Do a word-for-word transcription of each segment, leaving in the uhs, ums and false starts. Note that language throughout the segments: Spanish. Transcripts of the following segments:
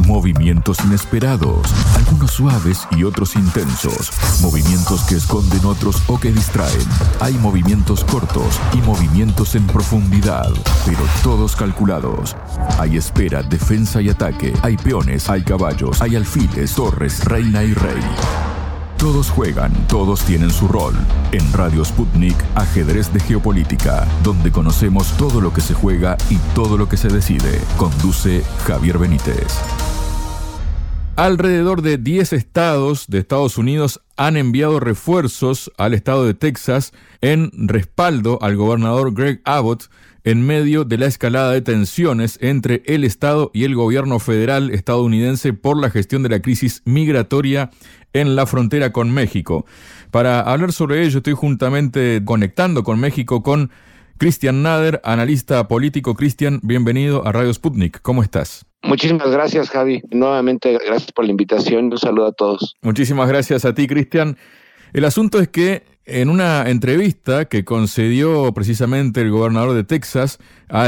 Movimientos inesperados, algunos suaves y otros intensos. Movimientos que esconden otros o que distraen. Hay movimientos cortos y movimientos en profundidad, pero todos calculados. Hay espera, defensa y ataque. Hay peones, hay caballos, hay alfiles, torres, reina y rey. Todos juegan, todos tienen su rol. En Radio Sputnik, Ajedrez de Geopolítica, donde conocemos todo lo que se juega y todo lo que se decide. Conduce Javier Benítez. Alrededor de diez estados de Estados Unidos han enviado refuerzos al estado de Texas en respaldo al gobernador Greg Abbott en medio de la escalada de tensiones entre el estado y el gobierno federal estadounidense por la gestión de la crisis migratoria en la frontera con México. Para hablar sobre ello estoy juntamente conectando con México con Cristian Nader, analista político. Cristian, bienvenido a Radio Sputnik. ¿Cómo estás? Muchísimas gracias, Javi. Nuevamente, gracias por la invitación. Un saludo a todos. Muchísimas gracias a ti, Cristian. El asunto es que en una entrevista que concedió precisamente el gobernador de Texas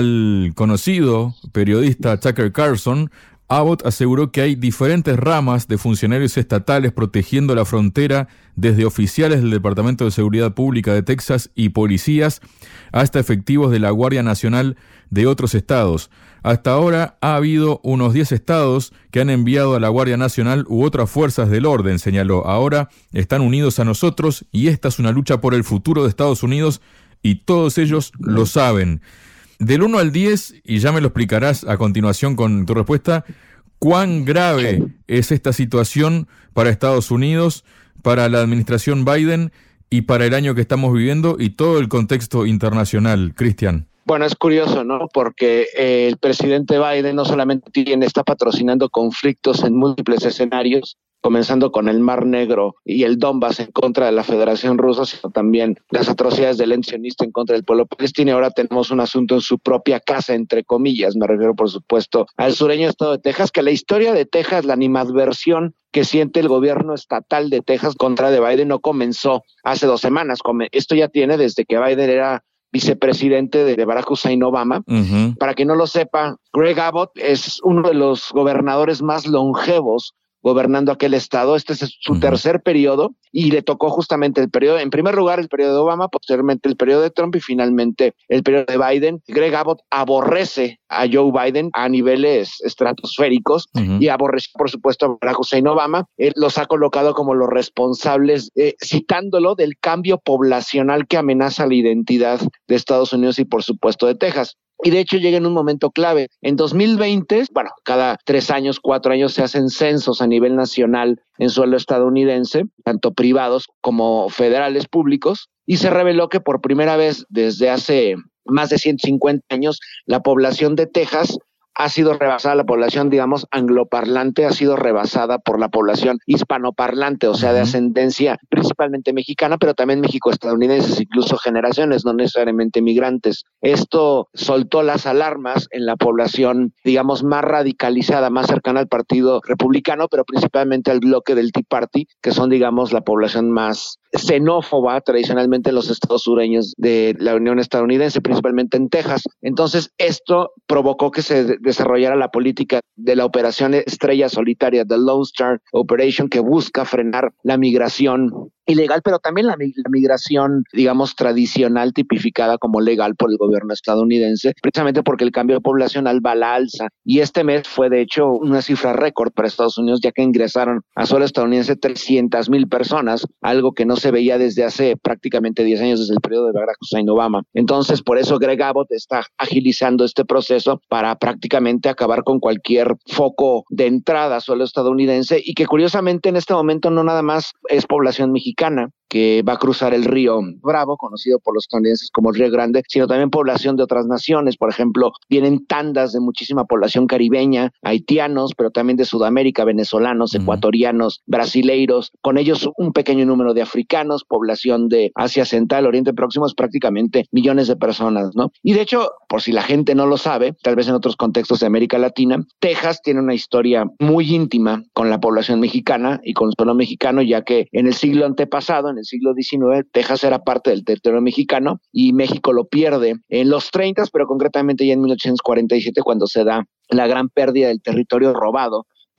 al conocido periodista Tucker Carlson, Abbott aseguró que hay diferentes ramas de funcionarios estatales protegiendo la frontera, desde oficiales del Departamento de Seguridad Pública de Texas y policías hasta efectivos de la Guardia Nacional de otros estados. Hasta ahora ha habido unos diez estados que han enviado a la Guardia Nacional u otras fuerzas del orden, señaló. Ahora están unidos a nosotros y esta es una lucha por el futuro de Estados Unidos y todos ellos lo saben. Del uno al diez, y ya me lo explicarás a continuación con tu respuesta, ¿cuán grave es esta situación para Estados Unidos, para la administración Biden y para el año que estamos viviendo y todo el contexto internacional, Cristian? Bueno, es curioso, ¿no? Porque eh, el presidente Biden no solamente tiene, está patrocinando conflictos en múltiples escenarios, comenzando con el Mar Negro y el Donbass en contra de la Federación Rusa, sino también las atrocidades del ente sionista en contra del pueblo palestino. Y ahora tenemos un asunto en su propia casa, entre comillas. Me refiero, por supuesto, al sureño estado de Texas, que la historia de Texas, la animadversión que siente el gobierno estatal de Texas contra de Biden no comenzó hace dos semanas. Esto ya tiene desde que Biden era vicepresidente de Barack Hussein Obama. Uh-huh. Para quien no lo sepa, Greg Abbott es uno de los gobernadores más longevos gobernando aquel estado. Este es su uh-huh. tercer periodo y le tocó justamente el periodo, en primer lugar el periodo de Obama, posteriormente el periodo de Trump y finalmente el periodo de Biden. Greg Abbott aborrece a Joe Biden a niveles estratosféricos uh-huh. y aborrece, por supuesto, a Barack Hussein Obama. Él los ha colocado como los responsables, eh, citándolo, del cambio poblacional que amenaza la identidad de Estados Unidos y, por supuesto, de Texas. Y de hecho llega en un momento clave. En dos mil veinte, bueno, cada tres años, cuatro años se hacen censos a nivel nacional en suelo estadounidense, tanto privados como federales públicos, y se reveló que por primera vez desde hace más de ciento cincuenta años, la población de Texas ha sido rebasada, la población, digamos, angloparlante ha sido rebasada por la población hispanoparlante, o sea, de ascendencia principalmente mexicana, pero también mexico-estadounidenses, incluso generaciones, no necesariamente migrantes. Esto soltó las alarmas en la población, digamos, más radicalizada, más cercana al Partido Republicano, pero principalmente al bloque del Tea Party, que son, digamos, la población más xenófoba tradicionalmente en los estados sureños de la Unión Estadounidense, principalmente en Texas. Entonces, esto provocó que se desarrollara la política de la operación estrella solitaria, the Lone Star Operation, que busca frenar la migración ilegal, pero también la, la migración, digamos, tradicional, tipificada como legal por el gobierno estadounidense, precisamente porque el cambio poblacional va a la alza. Y este mes fue, de hecho, una cifra récord para Estados Unidos, ya que ingresaron a suelo estadounidense trescientas mil personas, algo que no se veía desde hace prácticamente diez años, desde el periodo de Barack Hussein Obama. Entonces, por eso Greg Abbott está agilizando este proceso para prácticamente acabar con cualquier foco de entrada a suelo estadounidense, y que curiosamente en este momento no nada más es población mexicana, que va a cruzar el río Bravo, conocido por los estadounidenses como el Río Grande, sino también población de otras naciones. Por ejemplo, vienen tandas de muchísima población caribeña, haitianos, pero también de Sudamérica, venezolanos, uh-huh. ecuatorianos, brasileiros, con ellos un pequeño número de africanos, población de Asia Central, Oriente Próximo, es prácticamente millones de personas, ¿no? Y de hecho, por si la gente no lo sabe, tal vez en otros contextos de América Latina, Texas tiene una historia muy íntima con la población mexicana y con el pueblo mexicano, ya que en el siglo antepasado, en el siglo diecinueve, Texas era parte del territorio mexicano y México lo pierde en los treinta, pero concretamente ya en mil ochocientos cuarenta y siete, cuando se da la gran pérdida del territorio robado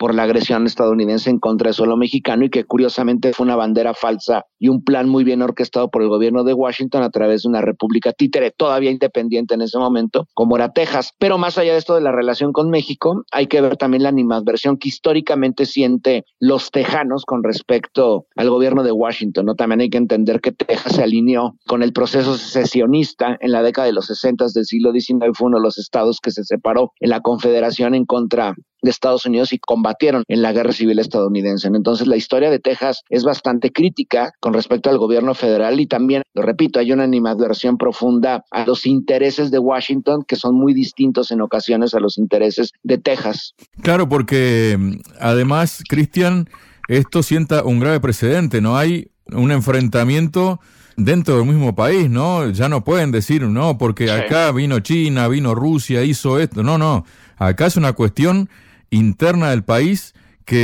por la agresión estadounidense en contra del suelo mexicano y que curiosamente fue una bandera falsa y un plan muy bien orquestado por el gobierno de Washington a través de una república títere todavía independiente en ese momento, como era Texas. Pero más allá de esto de la relación con México, hay que ver también la animadversión que históricamente siente los tejanos con respecto al gobierno de Washington, ¿no? También hay que entender que Texas se alineó con el proceso secesionista en la década de los sesenta del siglo diecinueve, fue uno de los estados que se separó en la Confederación en contra de Estados Unidos y combatieron en la guerra civil estadounidense. Entonces la historia de Texas es bastante crítica con respecto al gobierno federal y también, lo repito, hay una animadversión profunda a los intereses de Washington que son muy distintos en ocasiones a los intereses de Texas. Claro, porque además, Cristian, esto sienta un grave precedente, ¿no? Hay un enfrentamiento dentro del mismo país, ¿no? Ya no pueden decir, no, porque Sí. acá vino China, vino Rusia, hizo esto. No, no, acá es una cuestión interna del país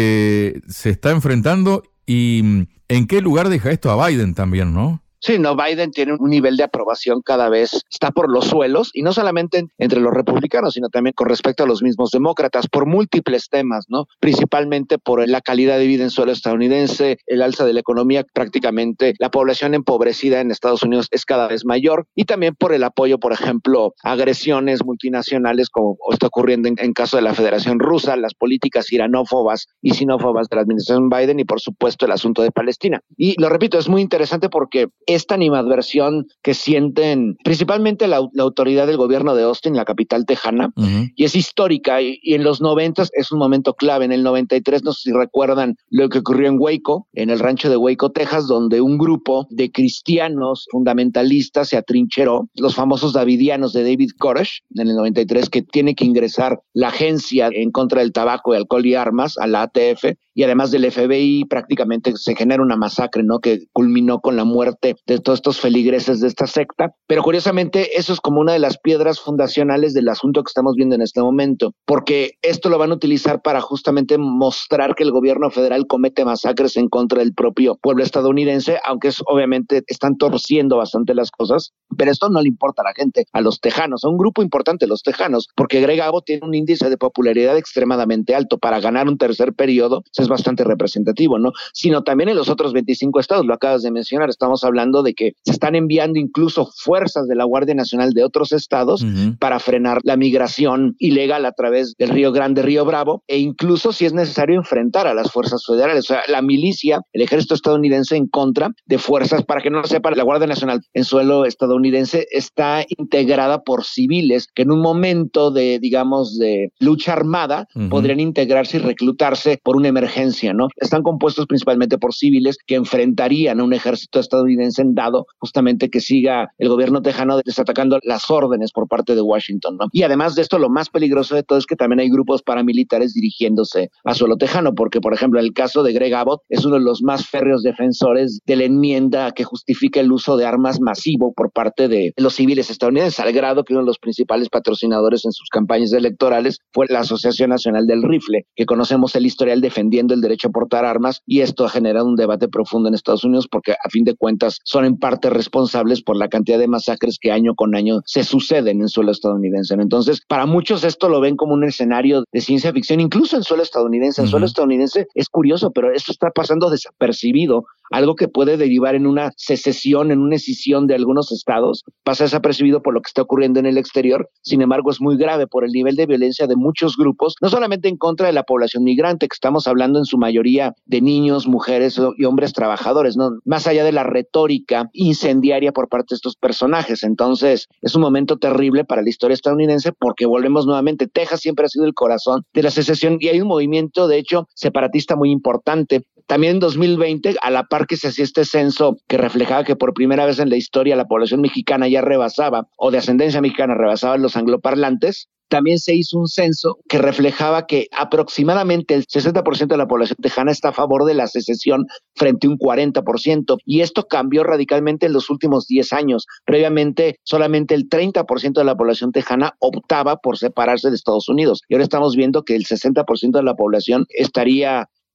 que se está enfrentando. ¿Y en qué lugar deja esto a Biden también, no? Sí, no, Biden tiene un nivel de aprobación cada vez, está por los suelos, y no solamente entre los republicanos, sino también con respecto a los mismos demócratas, por múltiples temas, ¿no? Principalmente por la calidad de vida en suelo estadounidense, el alza de la economía, prácticamente la población empobrecida en Estados Unidos es cada vez mayor, y también por el apoyo, por ejemplo, a agresiones multinacionales, como está ocurriendo en, en caso de la Federación Rusa, las políticas iranófobas y sinófobas de la administración Biden, y por supuesto el asunto de Palestina. Y lo repito, es muy interesante porque esta animadversión que sienten principalmente la, la autoridad del gobierno de Austin, la capital tejana, uh-huh. y es histórica, y, y en los noventas es un momento clave. En el noventa y tres, no sé si recuerdan lo que ocurrió en Waco, en el rancho de Waco, Texas, donde un grupo de cristianos fundamentalistas se atrincheró, los famosos davidianos de David Koresh, en el noventa y tres, que tiene que ingresar la agencia en contra del tabaco, y alcohol y armas, a la A T F, y además del F B I, prácticamente se genera una masacre, ¿no?, que culminó con la muerte de todos estos feligreses de esta secta. Pero curiosamente eso es como una de las piedras fundacionales del asunto que estamos viendo en este momento, porque esto lo van a utilizar para justamente mostrar que el gobierno federal comete masacres en contra del propio pueblo estadounidense, aunque es, obviamente están torciendo bastante las cosas, pero esto no le importa a la gente, a los tejanos, a un grupo importante, los tejanos, porque Greg Abbott tiene un índice de popularidad extremadamente alto. Para ganar un tercer periodo es bastante representativo, ¿no? Sino también en los otros veinticinco estados, lo acabas de mencionar, estamos hablando de que se están enviando incluso fuerzas de la Guardia Nacional de otros estados uh-huh. para frenar la migración ilegal a través del Río Grande, Río Bravo, e incluso si es necesario enfrentar a las fuerzas federales, o sea, la milicia, el ejército estadounidense en contra de fuerzas, para que no lo sepa, la Guardia Nacional en suelo estadounidense está integrada por civiles que en un momento de, digamos, de lucha armada uh-huh. podrían integrarse y reclutarse por una emergencia, ¿no? Están compuestos principalmente por civiles que enfrentarían a un ejército estadounidense en dado justamente que siga el gobierno tejano desatacando las órdenes por parte de Washington, ¿no? Y además de esto, lo más peligroso de todo es que también hay grupos paramilitares dirigiéndose a suelo tejano, porque por ejemplo en el caso de Greg Abbott es uno de los más férreos defensores de la enmienda que justifica el uso de armas masivo por parte de los civiles estadounidenses, al grado que uno de los principales patrocinadores en sus campañas electorales fue la Asociación Nacional del Rifle, que conocemos el historial defendiendo el derecho a portar armas, y esto ha generado un debate profundo en Estados Unidos porque a fin de cuentas son en parte responsables por la cantidad de masacres que año con año se suceden en suelo estadounidense. Entonces, para muchos esto lo ven como un escenario de ciencia ficción, incluso en suelo estadounidense. En uh-huh. suelo estadounidense es curioso, pero esto está pasando desapercibido. Algo que puede derivar en una secesión, en una escisión de algunos estados, pasa desapercibido por lo que está ocurriendo en el exterior. Sin embargo, es muy grave por el nivel de violencia de muchos grupos, no solamente en contra de la población migrante, que estamos hablando en su mayoría de niños, mujeres y hombres trabajadores, ¿no? Más allá de la retórica incendiaria por parte de estos personajes. Entonces, es un momento terrible para la historia estadounidense porque volvemos nuevamente. Texas siempre ha sido el corazón de la secesión y hay un movimiento, de hecho, separatista muy importante. También en dos mil veinte, a la par que se hacía este censo que reflejaba que por primera vez en la historia la población mexicana ya rebasaba, o de ascendencia mexicana rebasaba los angloparlantes, también se hizo un censo que reflejaba que aproximadamente el sesenta por ciento de la población tejana está a favor de la secesión frente a un cuarenta por ciento, y esto cambió radicalmente en los últimos diez años. Previamente, solamente el treinta por ciento de la población tejana optaba por separarse de Estados Unidos, y ahora estamos viendo que el sesenta por ciento de la población estaría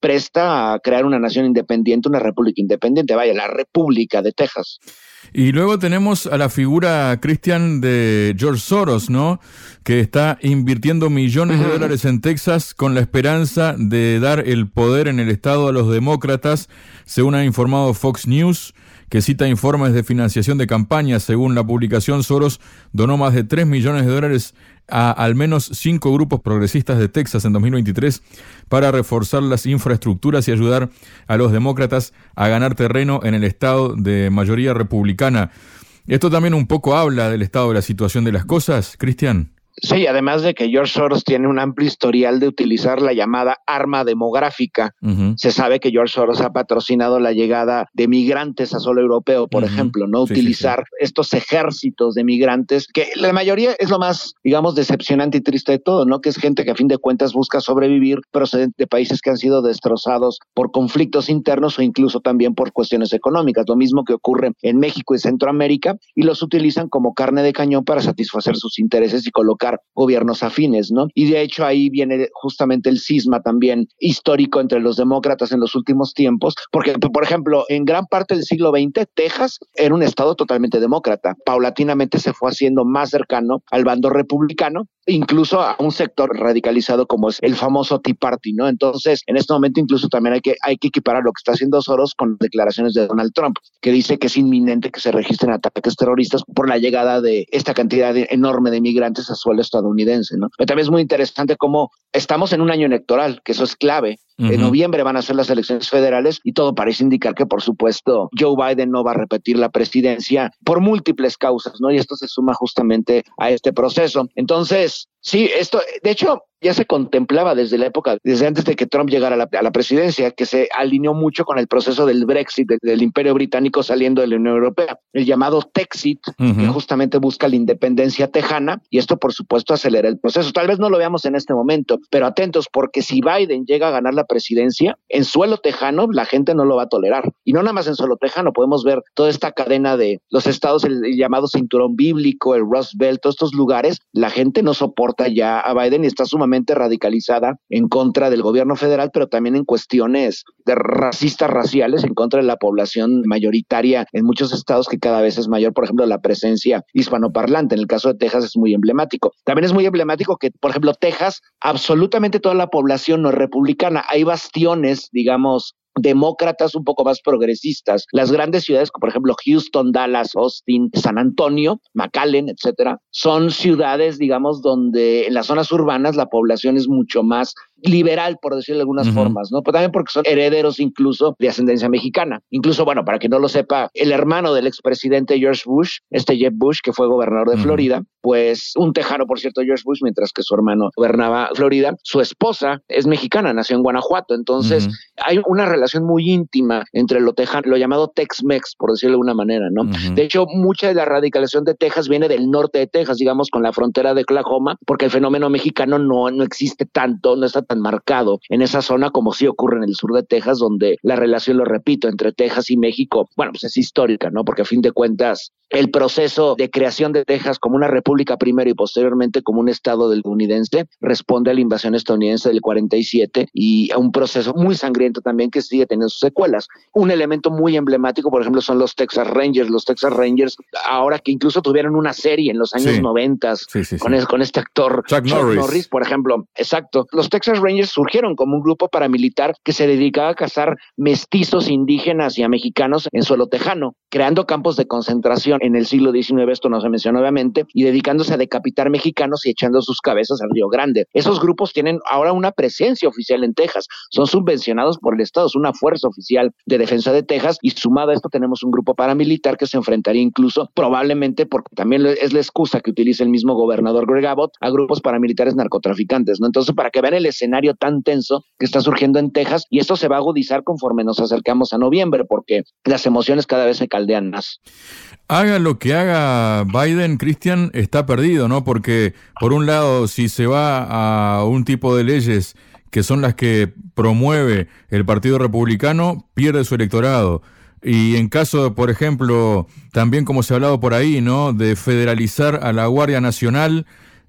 presta a crear una nación independiente, una república independiente, vaya, la República de Texas. Y luego tenemos a la figura, Cristian, de George Soros, ¿no? Que está invirtiendo millones de dólares en Texas con la esperanza de dar el poder en el estado a los demócratas, según ha informado Fox News, que cita informes de financiación de campañas. Según la publicación, Soros donó más de tres millones de dólares a al menos cinco grupos progresistas de Texas en dos mil veintitrés para reforzar las infraestructuras y ayudar a los demócratas a ganar terreno en el estado de mayoría republicana. Esto también un poco habla del estado de la situación de las cosas, Cristian. Sí, además de que George Soros tiene un amplio historial de utilizar la llamada arma demográfica. Uh-huh. Se sabe que George Soros ha patrocinado la llegada de migrantes a suelo europeo, por uh-huh. ejemplo, ¿no? Sí, utilizar sí, sí. estos ejércitos de migrantes, que la mayoría es lo más, digamos, decepcionante y triste de todo, ¿no? Que es gente que a fin de cuentas busca sobrevivir procedente de países que han sido destrozados por conflictos internos o incluso también por cuestiones económicas. Lo mismo que ocurre en México y Centroamérica, y los utilizan como carne de cañón para satisfacer sus intereses y colocar gobiernos afines, ¿no? Y de hecho ahí viene justamente el cisma también histórico entre los demócratas en los últimos tiempos, porque, por ejemplo, en gran parte del siglo veinte, Texas era un estado totalmente demócrata. Paulatinamente se fue haciendo más cercano al bando republicano, incluso a un sector radicalizado como es el famoso Tea Party, ¿no? Entonces, en este momento incluso también hay que, hay que equiparar lo que está haciendo Soros con declaraciones de Donald Trump, que dice que es inminente que se registren ataques terroristas por la llegada de esta cantidad de, enorme de migrantes a suelo estadounidense, ¿no? Pero también es muy interesante cómo estamos en un año electoral, que eso es clave. Uh-huh. En noviembre van a ser las elecciones federales y todo parece indicar que, por supuesto, Joe Biden no va a repetir la presidencia por múltiples causas, ¿no? Y esto se suma justamente a este proceso. Entonces, sí, esto, de hecho, ya se contemplaba desde la época, desde antes de que Trump llegara a la, a la presidencia, que se alineó mucho con el proceso del Brexit, del, del Imperio Británico saliendo de la Unión Europea, el llamado Texit, uh-huh. que justamente busca la independencia tejana, y esto, por supuesto, acelera el proceso. Tal vez no lo veamos en este momento, pero atentos, porque si Biden llega a ganar la presidencia, en suelo tejano, la gente no lo va a tolerar. Y no nada más en suelo tejano, podemos ver toda esta cadena de los estados, el, el llamado cinturón bíblico, el Rust Belt, todos estos lugares, la gente no soporta ya a Biden y está sumamente radicalizada en contra del gobierno federal, pero también en cuestiones de racistas raciales en contra de la población mayoritaria en muchos estados, que cada vez es mayor. Por ejemplo, la presencia hispanoparlante. En el caso de Texas es muy emblemático. También es muy emblemático que, por ejemplo, Texas, absolutamente toda la población no es republicana. Hay bastiones, digamos, demócratas un poco más progresistas. Las grandes ciudades, como por ejemplo Houston, Dallas, Austin, San Antonio, McAllen, etcétera, son ciudades, digamos, donde en las zonas urbanas la población es mucho más liberal, por decirlo de algunas uh-huh. formas, ¿no? Pero también porque son herederos incluso de ascendencia mexicana. Incluso, bueno, para que no lo sepa, el hermano del expresidente George Bush, este Jeb Bush, que fue gobernador de uh-huh. Florida, pues un tejano, por cierto, George Bush, mientras que su hermano gobernaba Florida, su esposa es mexicana, nació en Guanajuato. Entonces, uh-huh. hay una relación muy íntima entre lo tejano, lo llamado Tex-Mex, por decirlo de alguna manera, ¿no? Uh-huh. De hecho, mucha de la radicalización de Texas viene del norte de Texas, digamos, con la frontera de Oklahoma, porque el fenómeno mexicano no, no existe tanto, no está tan marcado en esa zona como sí ocurre en el sur de Texas, donde la relación, lo repito, entre Texas y México, bueno, pues es histórica, ¿no? Porque a fin de cuentas, el proceso de creación de Texas como una república primero y posteriormente como un estado estadounidense responde a la invasión estadounidense del cuarenta y siete y a un proceso muy sangriento también que sigue teniendo sus secuelas. Un elemento muy emblemático, por ejemplo, son los Texas Rangers. Los Texas Rangers, ahora que incluso tuvieron una serie en los años noventa sí. sí, sí, con, sí. Es, con este actor Chuck, Chuck Norris. Norris, por ejemplo. Exacto. Los Texas Rangers surgieron como un grupo paramilitar que se dedicaba a cazar mestizos indígenas y a mexicanos en suelo tejano, creando campos de concentración en el siglo diecinueve, esto no se menciona obviamente, y dedicándose a decapitar mexicanos y echando sus cabezas al Río Grande. Esos grupos tienen ahora una presencia oficial en Texas, son subvencionados por el Estado, es una fuerza oficial de defensa de Texas, y sumado a esto tenemos un grupo paramilitar que se enfrentaría incluso, probablemente, porque también es la excusa que utiliza el mismo gobernador Greg Abbott, a grupos paramilitares narcotraficantes, ¿no? Entonces, para que vean el escenario tan tenso que está surgiendo en Texas, y esto se va a agudizar conforme nos acercamos a noviembre, porque las emociones cada vez se caldean más. Haga lo que haga Biden, Cristian, está perdido, ¿no? Porque, por un lado, si se va a un tipo de leyes que son las que promueve el Partido Republicano, pierde su electorado. Y en caso, por ejemplo, también como se ha hablado por ahí, ¿no?, de federalizar a la Guardia Nacional,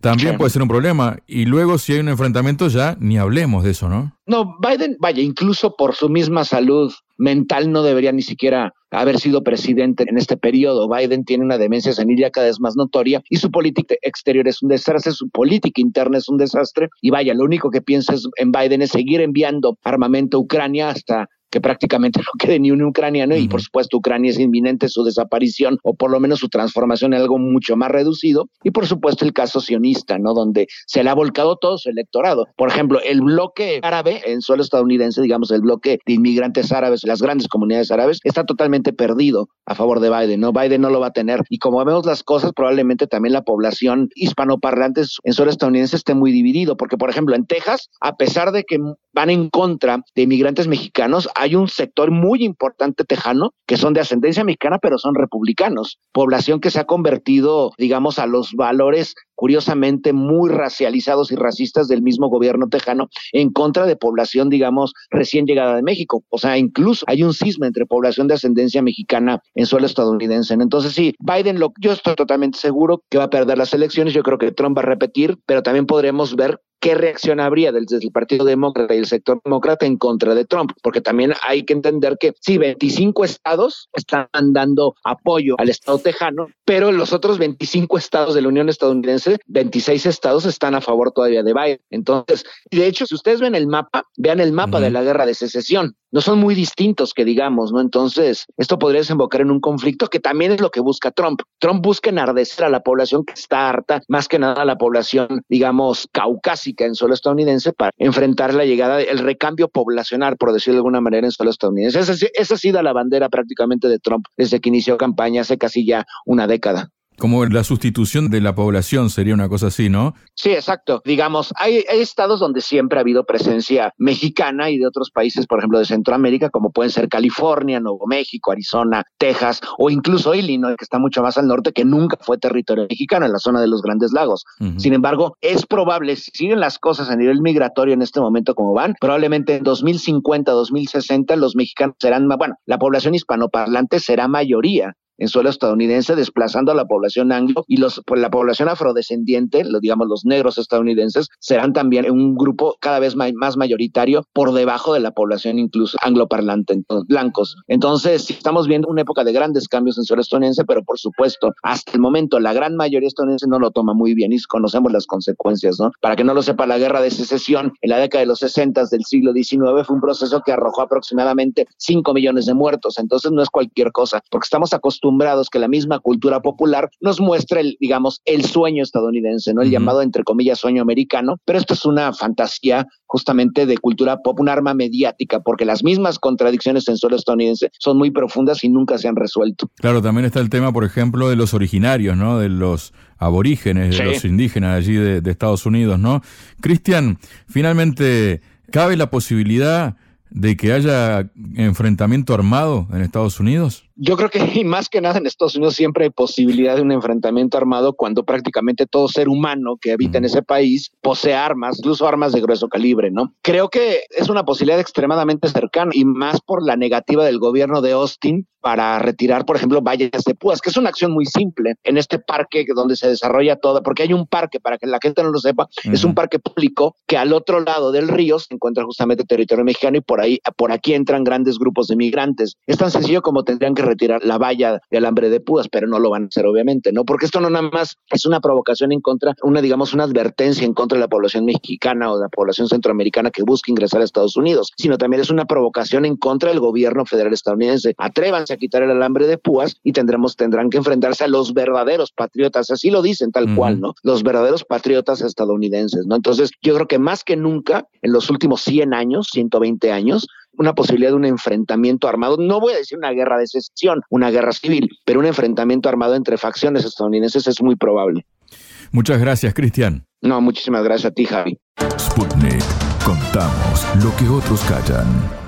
también Sí. puede ser un problema. Y luego, si hay un enfrentamiento, ya ni hablemos de eso, ¿no? No, Biden, vaya, incluso por su misma salud mental no debería ni siquiera haber sido presidente en este periodo. Biden tiene una demencia senil ya cada vez más notoria y su política exterior es un desastre, su política interna es un desastre y vaya, lo único que piensa es, en Biden es seguir enviando armamento a Ucrania hasta que prácticamente no quede ni un ucraniano, uh-huh. y por supuesto Ucrania es inminente su desaparición o por lo menos su transformación en algo mucho más reducido, y por supuesto el caso sionista, ¿no? Donde se le ha volcado todo su electorado. Por ejemplo, el bloque árabe en suelo estadounidense, digamos el bloque de inmigrantes árabes, las grandes comunidades árabes, está totalmente perdido a favor de Biden, ¿no? Biden no lo va a tener, y como vemos las cosas, probablemente también la población hispanoparlante en suelo estadounidense esté muy dividido, porque por ejemplo en Texas, a pesar de que van en contra de inmigrantes mexicanos, hay un sector muy importante tejano que son de ascendencia mexicana, pero son republicanos, población que se ha convertido, digamos, a los valores curiosamente muy racializados y racistas del mismo gobierno tejano en contra de población, digamos, recién llegada de México. O sea, incluso hay un cisma entre población de ascendencia mexicana en suelo estadounidense. Entonces sí, Biden, lo, yo estoy totalmente seguro que va a perder las elecciones, yo creo que Trump va a repetir, pero también podremos ver qué reacción habría desde el Partido Demócrata y el sector demócrata en contra de Trump, porque también hay que entender que sí, veinticinco estados están dando apoyo al estado tejano, pero los otros veinticinco estados de la Unión Estadounidense, veintiséis estados están a favor todavía de Biden. Entonces, de hecho, si ustedes ven el mapa, vean el mapa uh-huh. de la guerra de secesión. No son muy distintos que digamos, ¿no? Entonces, esto podría desembocar en un conflicto que también es lo que busca Trump. Trump busca enardecer a la población que está harta, más que nada a la población, digamos, caucásica en suelo estadounidense para enfrentar la llegada, el recambio poblacional, por decirlo de alguna manera, en suelo estadounidense. Esa, esa ha sido la bandera prácticamente de Trump desde que inició campaña hace casi ya una década. Como la sustitución de la población sería una cosa así, ¿no? Sí, exacto. Digamos, hay, hay estados donde siempre ha habido presencia mexicana y de otros países, por ejemplo, de Centroamérica, como pueden ser California, Nuevo México, Arizona, Texas, o incluso Illinois, que está mucho más al norte, que nunca fue territorio mexicano, en la zona de los Grandes Lagos. Uh-huh. Sin embargo, es probable, si siguen las cosas a nivel migratorio en este momento como van, probablemente en dos mil cincuenta, dos mil sesenta, los mexicanos serán, bueno, la población hispanoparlante será mayoría en suelo estadounidense, desplazando a la población anglo, y los, pues, la población afrodescendiente, lo, digamos los negros estadounidenses, serán también un grupo cada vez más, más mayoritario por debajo de la población incluso angloparlante, entonces, blancos. Entonces, sí, estamos viendo una época de grandes cambios en suelo estadounidense, pero por supuesto, hasta el momento, la gran mayoría estadounidense no lo toma muy bien y conocemos las consecuencias, ¿no? Para que no lo sepa, la guerra de secesión en la década de los sesenta del siglo diecinueve fue un proceso que arrojó aproximadamente cinco millones de muertos, entonces no es cualquier cosa, porque estamos acostumbrados acostumbrados que la misma cultura popular nos muestre el, digamos, el sueño estadounidense, ¿no? El uh-huh. llamado, entre comillas, sueño americano, pero esto es una fantasía justamente de cultura pop, un arma mediática, porque las mismas contradicciones en suelo estadounidense son muy profundas y nunca se han resuelto. Claro, también está el tema, por ejemplo, de los originarios, ¿no? De los aborígenes, de sí. los indígenas allí de, de Estados Unidos, ¿no? Cristian, finalmente, ¿cabe la posibilidad de que haya enfrentamiento armado en Estados Unidos? Yo creo que y más que nada en Estados Unidos siempre hay posibilidad de un enfrentamiento armado cuando prácticamente todo ser humano que habita en ese país posee armas, incluso armas de grueso calibre, ¿no? Creo que es una posibilidad extremadamente cercana y más por la negativa del gobierno de Austin para retirar, por ejemplo, vallas de púas, que es una acción muy simple en este parque donde se desarrolla todo, porque hay un parque, para que la gente no lo sepa, uh-huh. es un parque público que al otro lado del río se encuentra justamente territorio mexicano y por ahí, por aquí entran grandes grupos de migrantes. Es tan sencillo como tendrían que retirar la valla de alambre de púas, pero no lo van a hacer obviamente, ¿no? Porque esto no nada más es una provocación en contra, una digamos una advertencia en contra de la población mexicana o de la población centroamericana que busca ingresar a Estados Unidos, sino también es una provocación en contra del gobierno federal estadounidense. Atrévanse a quitar el alambre de púas y tendremos, tendrán que enfrentarse a los verdaderos patriotas, así lo dicen tal uh-huh. cual, ¿no? Los verdaderos patriotas estadounidenses, ¿no? Entonces yo creo que más que nunca en los últimos cien años, ciento veinte años, una posibilidad de un enfrentamiento armado, no voy a decir una guerra de secesión, una guerra civil, pero un enfrentamiento armado entre facciones estadounidenses es muy probable. Muchas gracias, Cristian. No, muchísimas gracias a ti, Javi. Sputnik. Contamos lo que otros callan.